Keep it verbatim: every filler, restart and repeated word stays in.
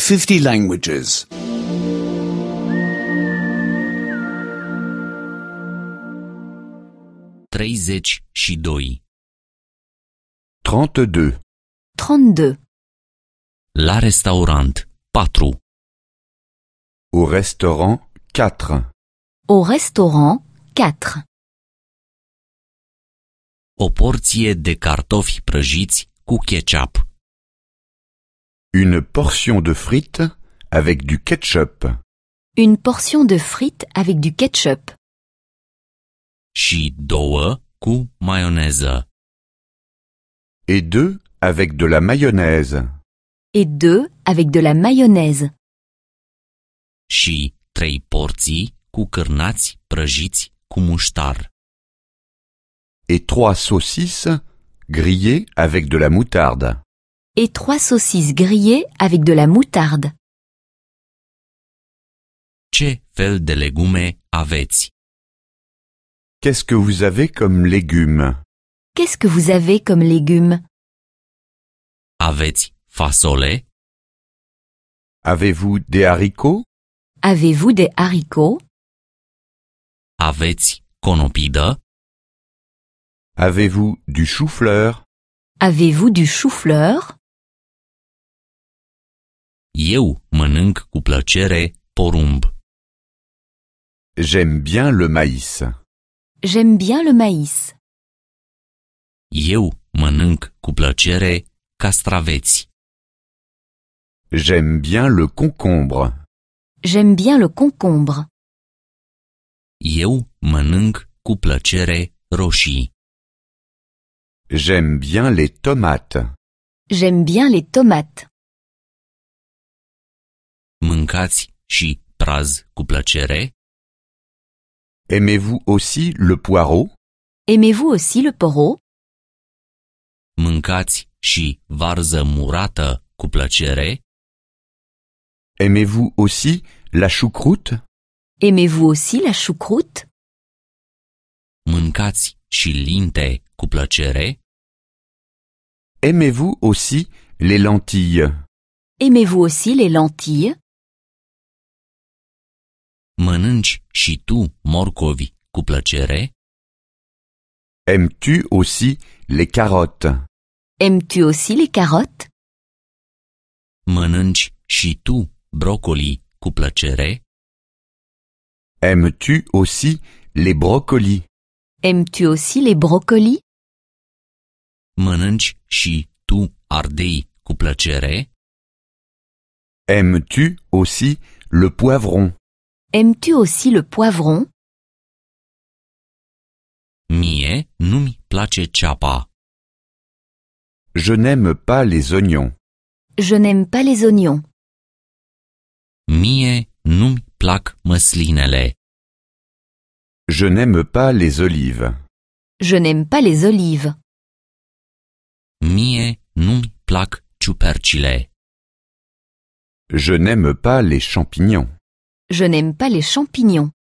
fifty languages. treizeci și doi. trente-deux. trente-deux. La restaurant, patru. Au restaurant, quatre. Au restaurant, quatre. O porție de cartofi prăjiți cu ketchup. Une portion de frites avec du ketchup. Une portion de frites avec du ketchup. Și două cu maioneză. Et deux avec de la mayonnaise. Et deux avec de la mayonnaise. Și trei porții cu cârnați prăjiți cu muștar. Et trois saucisses grillées avec de la moutarde. Et trois saucisses grillées avec de la moutarde. Ce fel de legume aveți? Qu'est-ce que vous avez comme légumes? Qu'est-ce que vous avez comme légumes? Aveți fasole? Avez-vous des haricots? Avez-vous des haricots? Aveți conopidă? Avez-vous du chou-fleur? Avez-vous du chou-fleur? Eu mănânc cu plăcere porumb. J'aime bien le maïs. J'aime bien le maïs. Eu mănânc cu plăcere castraveți. J'aime bien le concombre. J'aime bien le concombre. Eu mănânc cu plăcere roșii. J'aime bien les tomates. J'aime bien les tomates. Mâncați și praz cu plăcere? Aimez-vous aussi le poireau? Aimez-vous aussi le poireau? Mâncați și varză murată cu plăcere? Aimez-vous aussi la choucroute? Aimez-vous aussi la choucroute? Mâncați și linte cu plăcere? Aimez-vous aussi les lentilles? Aimez-vous aussi les lentilles? Mănânci și tu morcovi cu plăcere? Aimes-tu aussi les carottes? Aimes-tu aussi les carottes? Mănânci și tu brocoli cu plăcere? Aimes-tu aussi les brocolis? Aimes-tu aussi les brocolis? Mănânci și tu ardei cu plăcere? Aimes-tu aussi le poivron? Aimes-tu aussi le poivron? Mie nu-mi place ceapa. Je n'aime pas les oignons. Je n'aime pas les oignons. Mie nu-mi plac măslinele. Je n'aime pas les olives. Je n'aime pas les olives. Mie nu-mi plac ciupercile. Je n'aime pas les champignons. Je n'aime pas les champignons.